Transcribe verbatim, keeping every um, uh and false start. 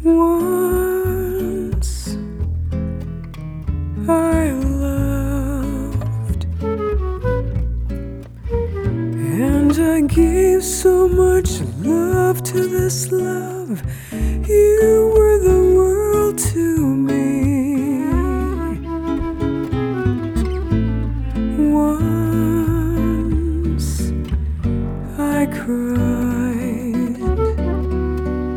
Once I loved, and I gave so much love to this love. You were the world to me. Once I cried.